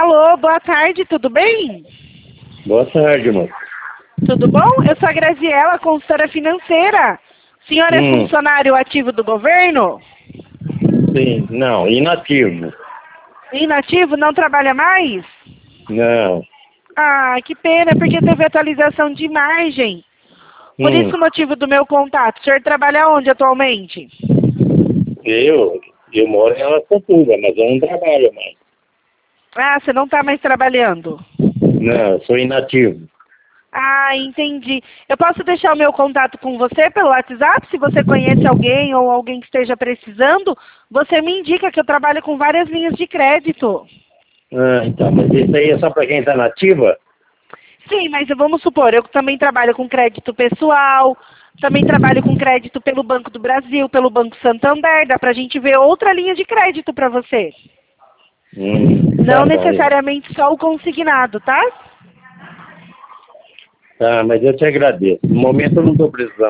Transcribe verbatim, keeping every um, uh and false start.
Alô, boa tarde, tudo bem? Boa tarde, moço. Tudo bom? Eu sou a Graziela, consultora financeira. O senhor é Hum. funcionário ativo do governo? Sim, não, inativo. Inativo? Não trabalha mais? Não. Ah, que pena, porque teve atualização de imagem. Por Hum. isso o motivo do meu contato. O senhor trabalha onde atualmente? Eu, eu moro em Araçatuba, mas eu não trabalho mais. Ah, você não está mais trabalhando. Não, eu sou inativo. Ah, entendi. Eu posso deixar o meu contato com você pelo WhatsApp? Se você conhece alguém ou alguém que esteja precisando, você me indica que eu trabalho com várias linhas de crédito. Ah, então, mas isso aí é só para quem está nativa? Sim, mas vamos supor, eu também trabalho com crédito pessoal, também trabalho com crédito pelo Banco do Brasil, pelo Banco Santander, dá pra gente ver outra linha de crédito para você. Hum, tá Não bom. necessariamente só o consignado, tá? Tá, mas eu te agradeço. No momento eu não estou precisando.